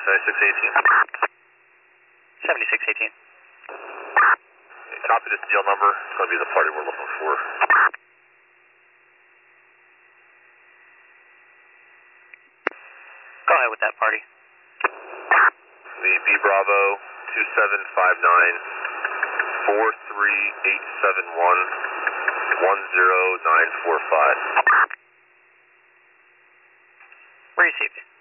7618. Copy this deal number. It's going to be the party we're looking for. Go ahead with that party. The B Bravo 2759 43871 10945. Received.